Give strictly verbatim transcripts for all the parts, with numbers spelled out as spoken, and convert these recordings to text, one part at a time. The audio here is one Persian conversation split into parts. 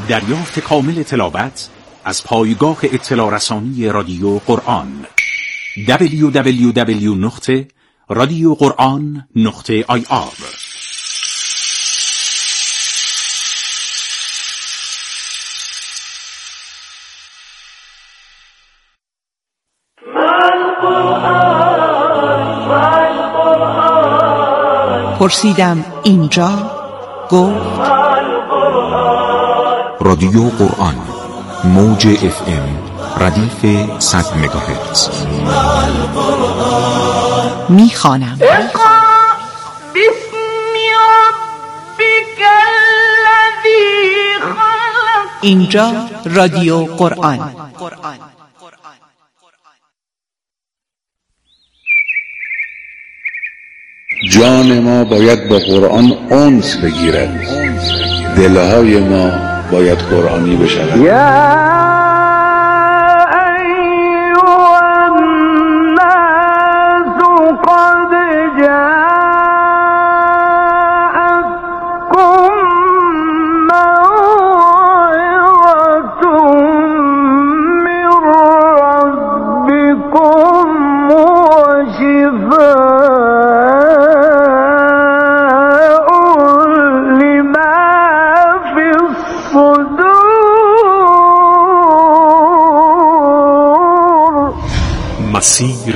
دریافت کامل تلاوت از پایگاه اطلاع رسانی رادیو قرآن دبلیو دبلیو دبلیو نقطه رادیو قرآن نقطه آی آر. پرسیدم اینجا، گفت رادیو قرآن، موج اف ام، ردیف صد مگاهرتز. میخوانم. اقرأ باسم ربک الذی خلق. اینجا رادیو قرآن. جان ما باید با قرآن انس بگیرد، دلهای ما باید قرآنی بشود. مسیر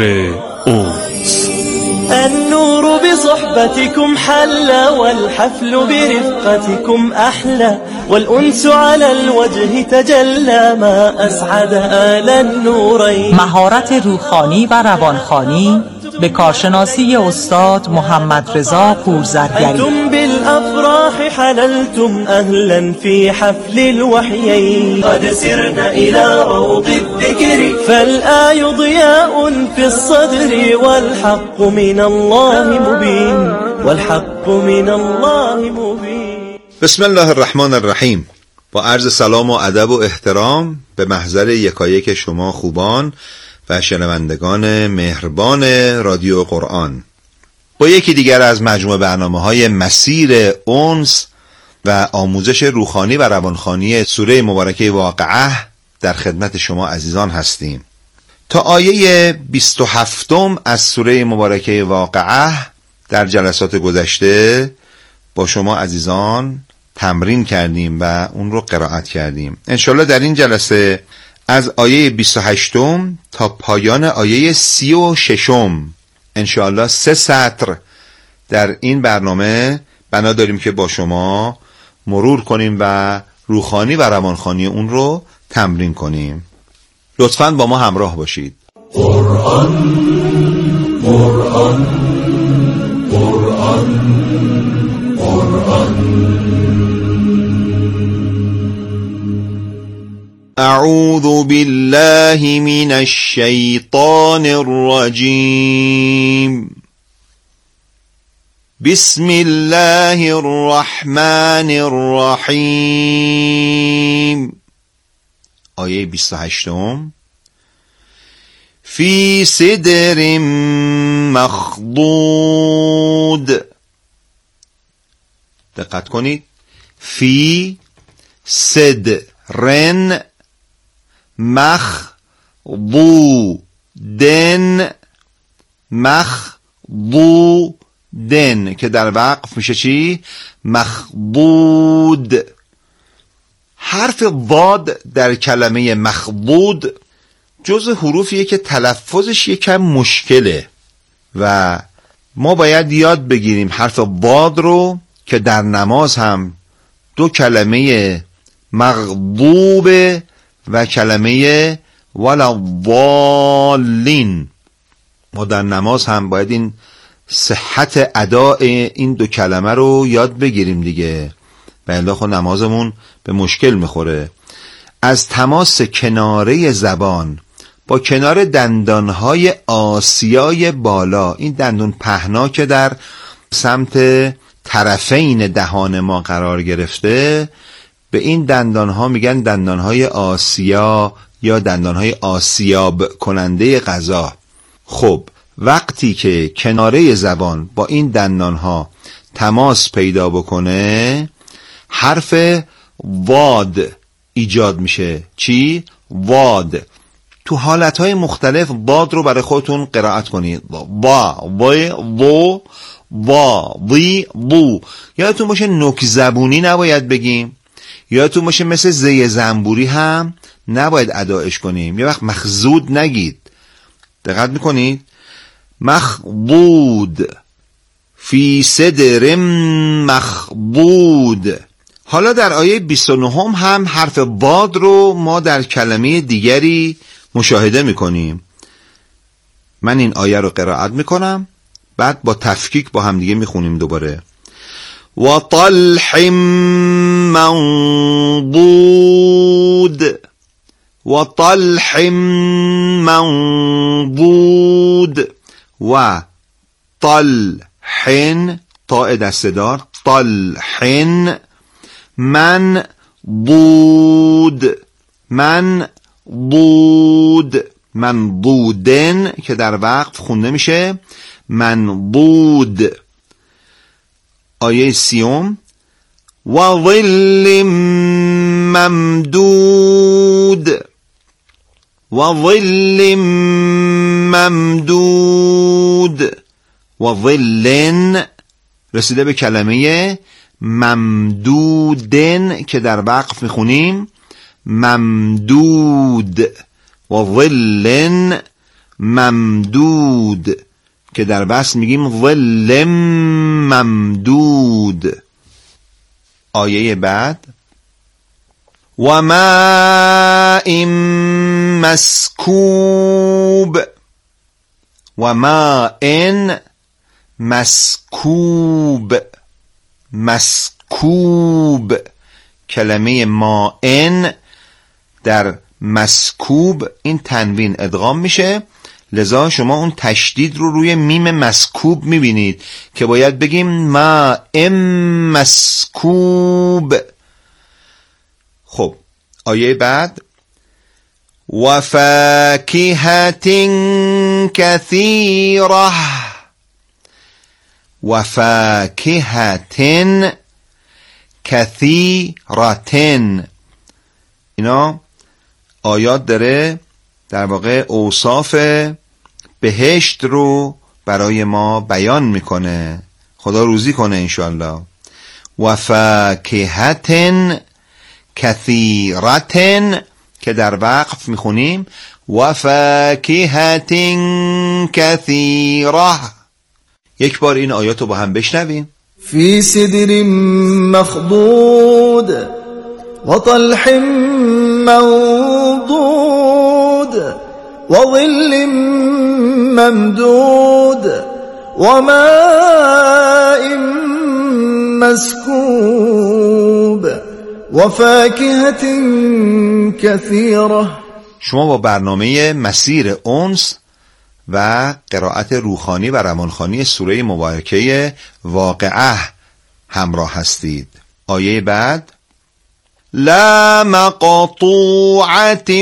أنس. النور بصحبتكم حلى والحفل برفقتكم أحلى والأنس على الوجه تجلى ما أسعد آل النورين. مهارت روحانی و روانخوانی به کارشناسی استاد محمد رضا پورزرگری. أنتم بالأفراح حللتم أهلا في حفل الوحيين. قد سرنا إلى روض الذكر فالآي ضياء في الصدر والحق من الله مبين والحق من الله مبين. بسم الله الرحمن الرحیم. با عرض سلام و ادب و احترام به محضر یکایک شما خوبان و شنوندگان مهربان رادیو قرآن، با یکی دیگر از مجموعه برنامه‌های مسیر انس و آموزش روحانی و روانخوانی سوره مبارکه واقعه در خدمت شما عزیزان هستیم. تا آیه بیست و هفتم از سوره مبارکه واقعه در جلسات گذشته با شما عزیزان تمرین کردیم و اون رو قرائت کردیم. انشالله در این جلسه از آیه بیست و هشتم تا پایان آیه سی و ششم انشالله سه سطر در این برنامه بنا داریم که با شما مرور کنیم و روحانی و روانخوانی اون رو تمرین کنیم. لطفاً با ما همراه باشید. قرآن قرآن قرآن قرآن. اعوذ بالله من الشیطان الرجیم. بسم الله الرحمن الرحیم. آیه بیست و هشتم. فی سدر مخضود. دقت کنید. فی سدرن مخضودن مخضودن که در وقف میشه چی؟ مخضود. حرف ضاد در کلمه مخضود جزء حروفیه که تلفظش یکم مشکله و ما باید یاد بگیریم حرف ضاد رو که در نماز هم دو کلمه مغضوب و کلمه ولضالین. ما در نماز هم باید این صحت اداء این دو کلمه رو یاد بگیریم دیگه، و الا خود نمازمون به مشکل میخوره. از تماس کناره زبان با کنار دندانهای آسیای بالا، این دندون پهنا که در سمت طرفین دهان ما قرار گرفته، به این دندانها میگن دندانهای آسیا یا دندانهای آسیاب کننده غذا. خب وقتی که کناره زبان با این دندانها تماس پیدا بکنه، حرف واد ایجاد میشه. چی؟ واد. تو حالتهای مختلف واد رو برای خودتون قرائت کنید. وا وی وو وا وی وو. یادتون باشه نوک زبونی نباید بگیم. یادتون باشه مثل زی زنبوری هم نباید ادایش کنیم. یه وقت مخزود نگید. دقت میکنید؟ مخبود فی صدر مخبود. حالا در آیه بیست و نه هم, هم حرف واد رو ما در کلمه دیگری مشاهده میکنیم. من این آیه رو قرائت میکنم، بعد با تفکیک با هم دیگه میخونیم دوباره. و طلح منضود و طلح منضود و طلح طاء دسته‌دار طلح من بود من بود منضودن که در وقت خونده میشه منضود. آیه سیوم و ظل ممدود و ظل ممدود و ظلن. رسیده به کلمه ممدودن که در وقف میخونیم ممدود و ظلن ممدود که در وصل میگیم ظل ممدود. آیه بعد و ماء مسکوب و ماء مسکوب مسکوب. کلمه ماء در مسکوب این تنوین ادغام میشه، لذا شما اون تشدید رو روی میم مسکوب میبینید که باید بگیم ماء مسکوب. خب آیه بعد و فاکهة کثیره و فاکهة کثیره. اینا آیات داره در واقع اوصاف بهشت رو برای ما بیان میکنه. خدا روزی کنه انشالله. و فاکهة کثیره که در وقف میخونیم و فاکهة کثیره. یک بار این آیات رو با هم بشنویم. فی سدر مخضود و طلح منضود و ظل ممدود و ماء مسکوب و فاکهة کثیره. شما با برنامه مسیر انس و قرائت روحانی و روانخوانی سوره مبارکه واقعه همراه هستید. آیه بعد لا مقطوعة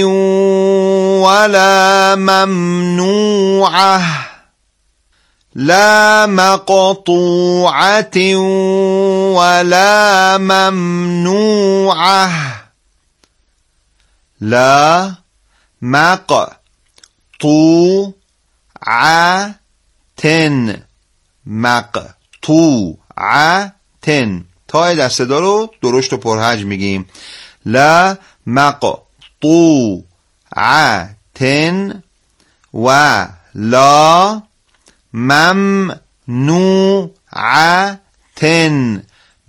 ولا ممنوعة لا مقطوعة ولا ممنوعة لا مقطوعة عتن مقطوعتن. تای دسته‌دار رو درشت و پرحج میگیم. لا مقطوعتن و لا ممنوعتن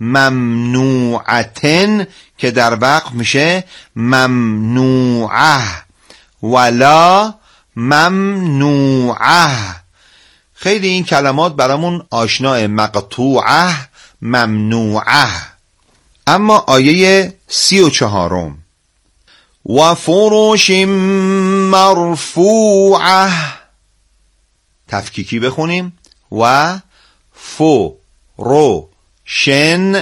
ممنوعتن که در وقف میشه ممنوعه ولا ممنوعه. خیلی این کلمات برامون آشناه، مقطوعه ممنوعه. اما آیه سی و چهارم و فرش مرفوعه تفکیکی بخونیم و فو رو شن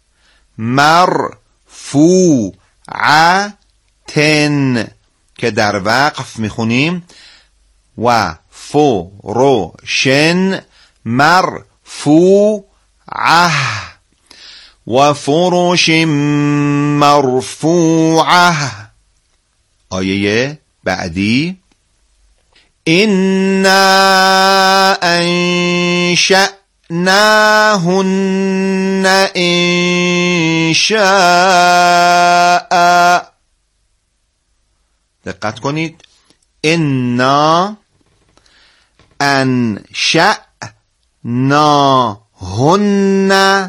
مرفوعتن که در وقف میخونیم و فروشن مرفوعه و فرش مرفوعه. آیه بعدی إنا أنشأناهن إنشاء. دقت کنید. إنا أنشأناهن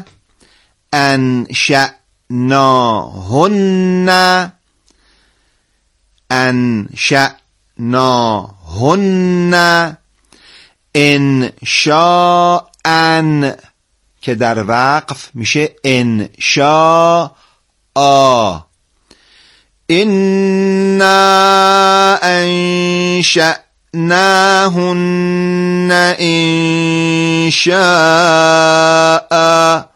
أنشأناهن أنشأناهن انشاء که در وقف میشه انشاء. إنا أنشأناهن إنشاء.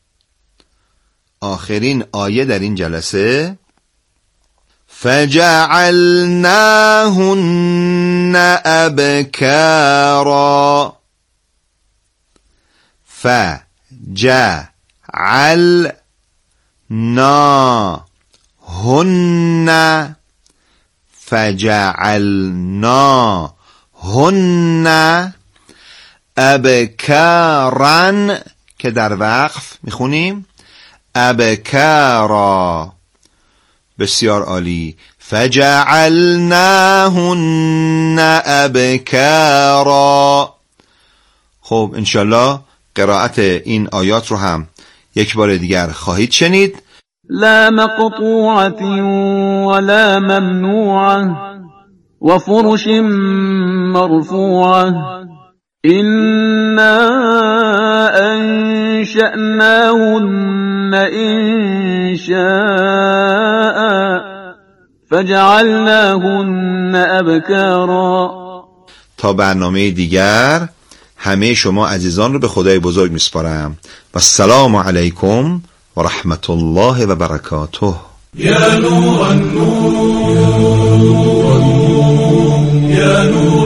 آخرین آیه در این جلسه فجعلناهن أبكارا. فجعلناهن فجعلناهن أبكارا که در وقف میخونیم أبكارا. بسیار عالی. فجعلناهن أبكارا. خب انشالله قرائت این آیات رو هم یک بار دیگر خواهید شنید. لا مقطوعة ولا ممنوعة وفرش مرفوعة إنا أنشأناهن إنشاء فجعلناهن أبكارا. تا برنامه دیگر همه شما عزیزان رو به خدای بزرگ میسپارم و السلام علیکم و رحمت الله و برکاته. یا نور النور یا نور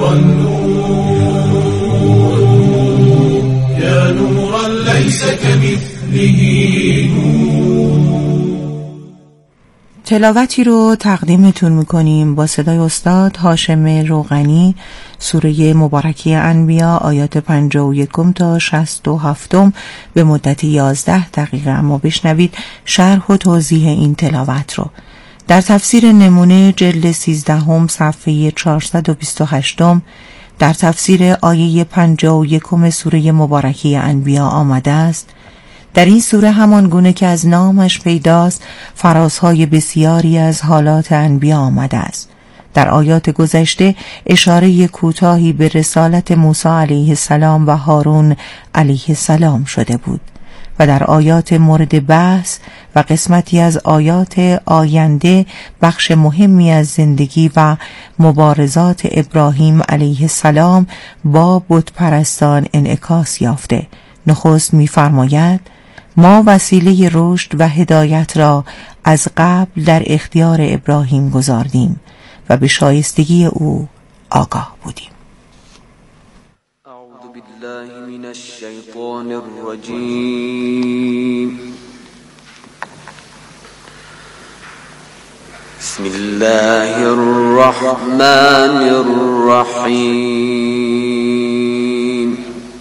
النور یا نورا لیس کمثله نور. تلاوتی رو تقدیمتون میکنیم با صدای استاد هاشم روغنی، سوره مبارکه انبیا آیات پنجاه و یکم تا شصت و هفتم به مدت یازده دقیقه. اما بشنوید شرح و توضیح این تلاوت رو. در تفسیر نمونه جلد سیزدهم صفحه چهارصد و بیست و هشت در تفسیر آیه پنجاه و یکم سوره مبارکه انبیا آمده است: در این سوره همان گونه که از نامش پیداست فرازهای بسیاری از حالات انبیا آمده است. در آیات گذشته اشاره کوتاهی به رسالت موسی علیه السلام و هارون علیه السلام شده بود و در آیات مورد بحث و قسمتی از آیات آینده بخش مهمی از زندگی و مبارزات ابراهیم علیه السلام با بت پرستان انعکاس یافته. نخست می‌فرماید ما وسیله رشد و هدایت را از قبل در اختیار ابراهیم گذاردیم و به شایستگی او آگاه بودیم. اعوذ بالله من الشیطان الرجیم. بسم الله الرحمن الرحیم.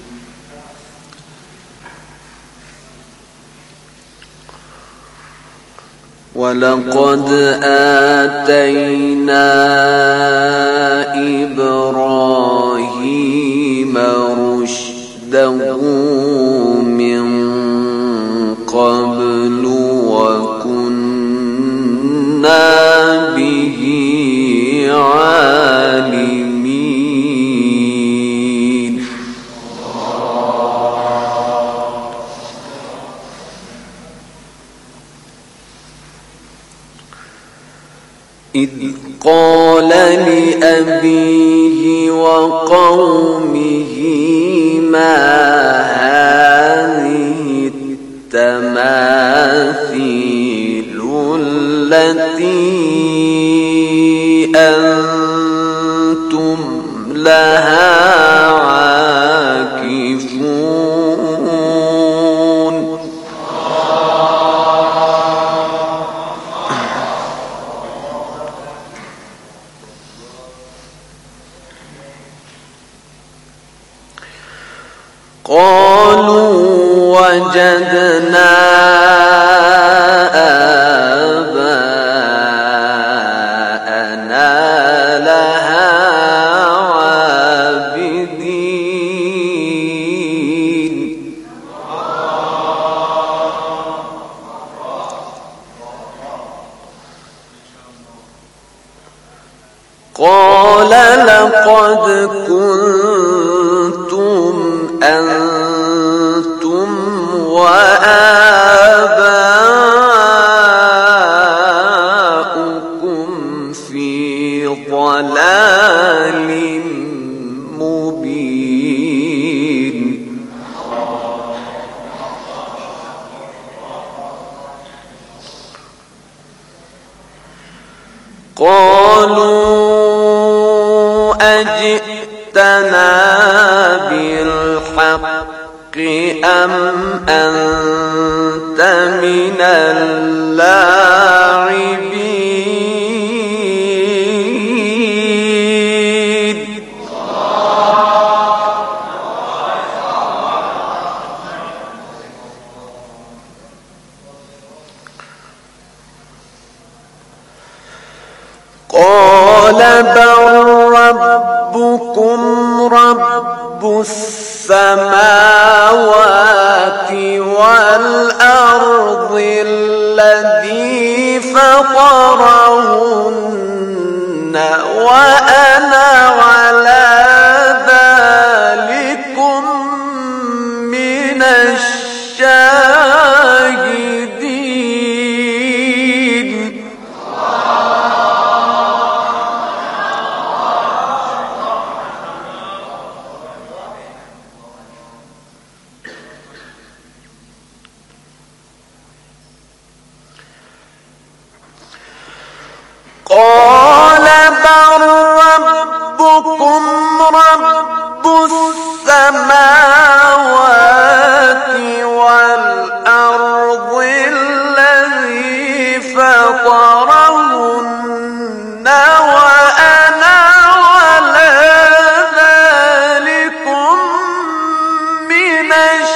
ولقد آتينا إبراهيم رشده من قبل وكنا به عالمين. إذ قال لأبيه وقومه ما هذه التماثيل التي أنتم لها عاكفون. قالوا وجدنا آباءنا لها عابدين. قال لقد كنتم أنتم وآباؤكم في ضلال مبين. قالوا أجئتنا بالحق أم أنت من اللاعبين. قال بل ربكم رب السماوات والأرض الذي فطرهن وأنا على ذلكم من الشاهدين. قال بل ربكم رب السماوات والأرض الذي فطرهن وأنا على ذلكم من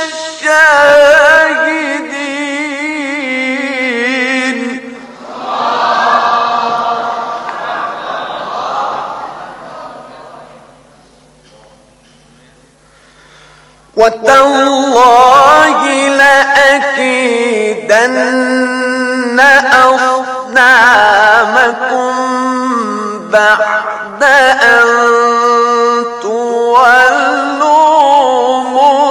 الشاهدين. وتالله لأكيدن أصنامكم بعد أن تولوا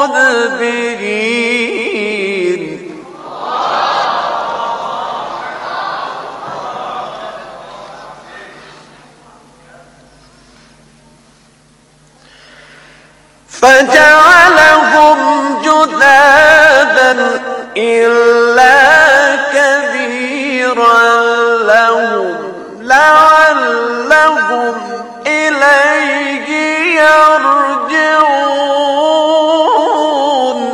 مدبرين. فجعلهم جذاذا إلا كبيرا لهم لعلهم إليه يرجعون.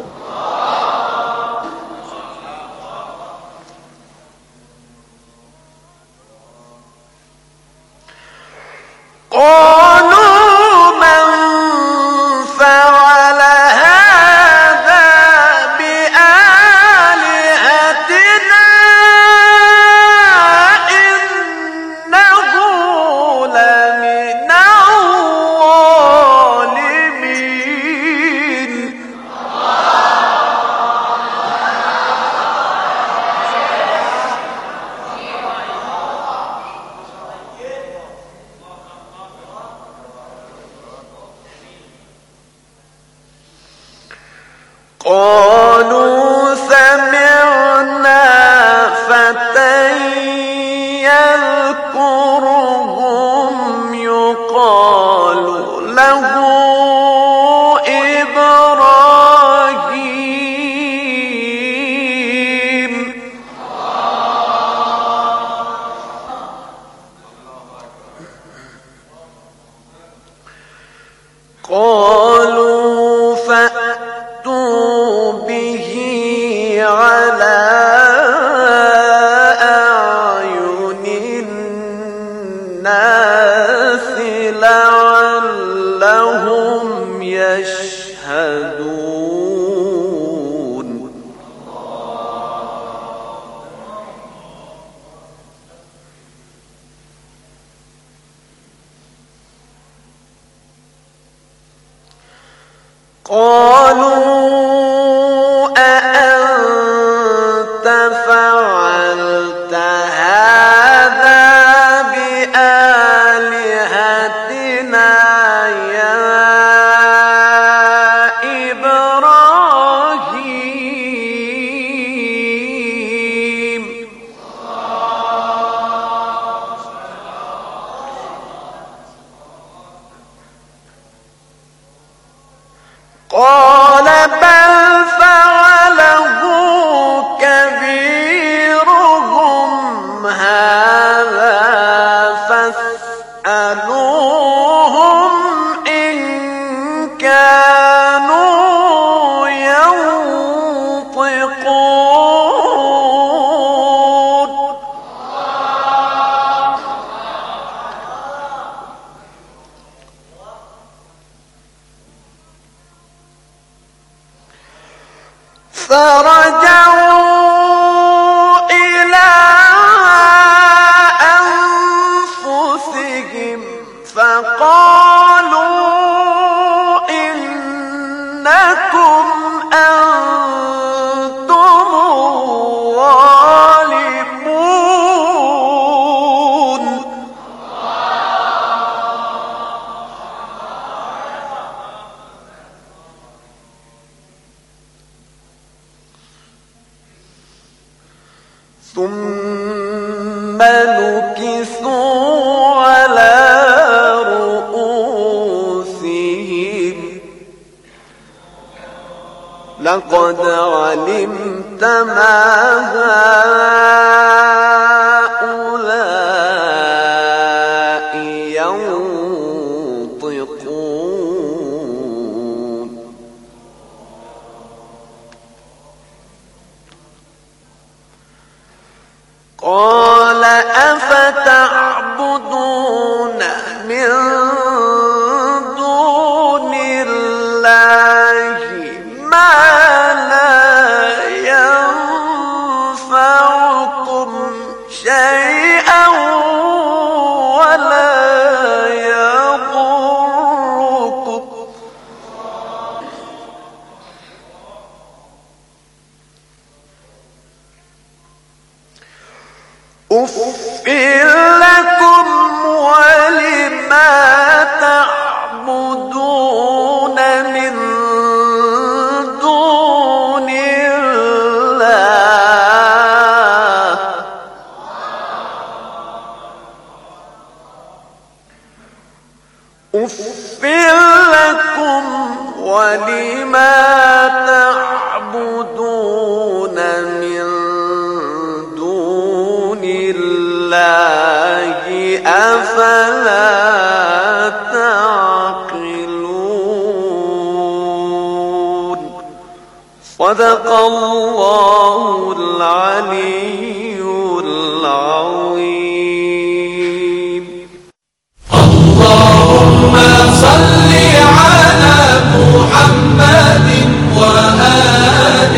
قالوا من فعل هذا بآلهتنا إنه لمن الظالمين. قالوا سمعنا فتى يذكرهم يقال له إبراهيم. قالوا فأتوا به على أعين الناس لعلهم يشهدون. قالوا أأنت فعلت هذا بآلهتنا يا إبراهيم قال بل فعله كبيرهم هذا فاسألوهم إن كانوا ينطقون فرجعوا إلى أنفسهم فقالوا إنكم أنتم الظالمون ثم نكثوا على رؤوسهم لقد علمت ما هؤلاء ينطقون قال أفتعبدون من دون الله ما لا ينفعكم شيئا ولا يضركم أُفٍّ لكم ولما تعبدون من دون الله أُفٍّ لكم ولما تعبدون من دون الله أفلا تعقلون صدق الله العلي العظيم. اللهم صل على محمد وآل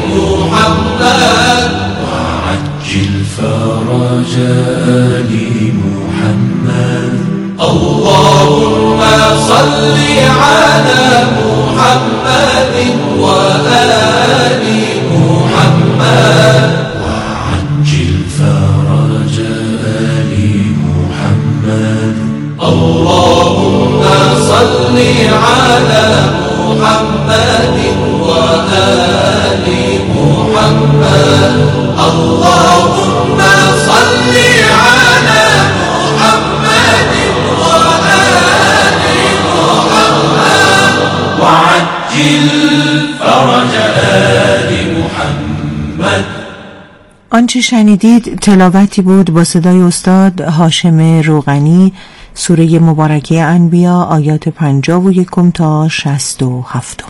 محمد وعجل فرج آل محمد. اللهم صل على محمد وآل محمد وعجل فرج آل محمد. اللهم صل على محمد وآل محمد. اللهم صل على محمد وآل محمد وعجل فرج آل محمد. آنچه شنیدید تلاوتی بود با صدای استاد هاشم روغنی، سوره مبارکه انبیا آیات پنجاه و یکم تا شصت و هفتم.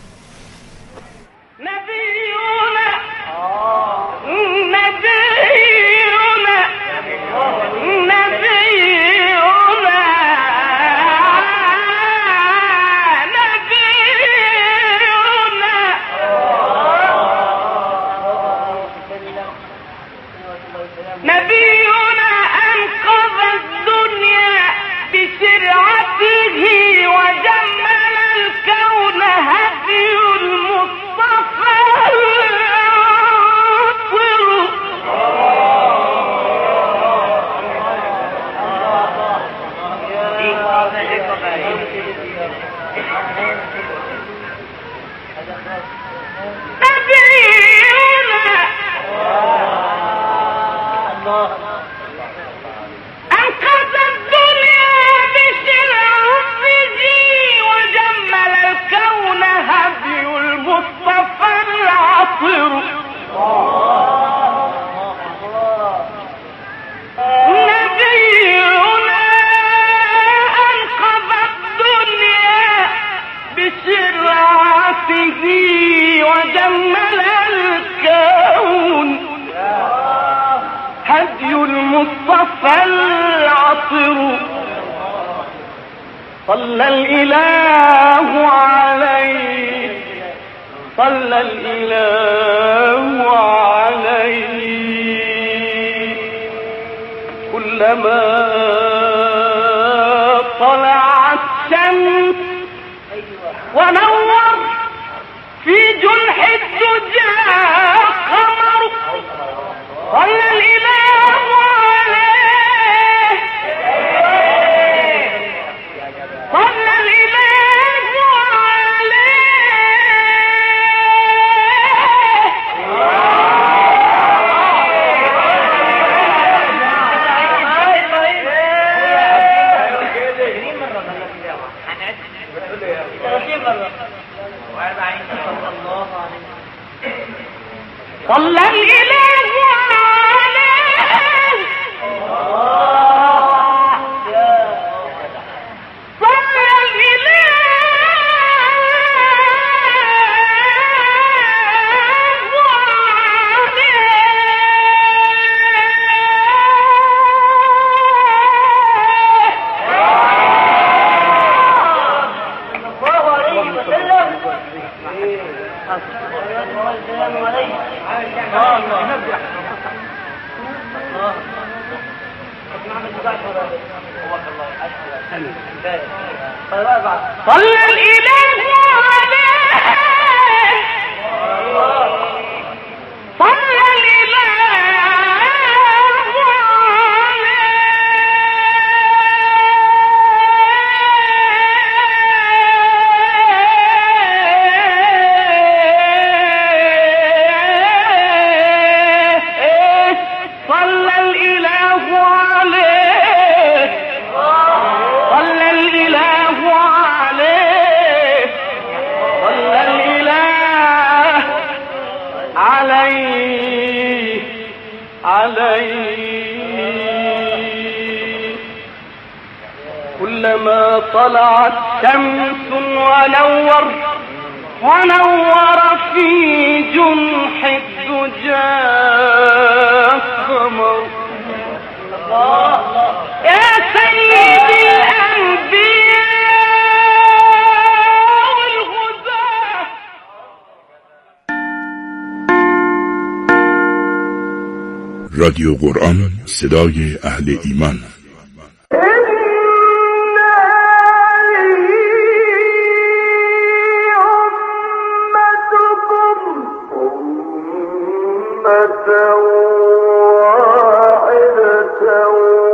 نبينا أنقذ الدنيا بشرعته وجمل الكون العطر نبينا أنقذ الدنيا بشرعته وجمل الكون هدي المصطفى العطر صلى الإله عليه صلى الإله عليه كلما طلعت شمس ونور في جنح الدجى قمر صلى الإله عليه صلى الإله صلى الإله عليه صلى صلى الإله عليه صلى الإله عليه صلى الإله عليه صلى الإله عليه صلى الإله عليه عليه كلما طلعت شمس ونور ونور في جنح الدجى قمر يا سيدي الأنبياء والغزاة رادیو قرآن، صدای اهل ایمان. أمة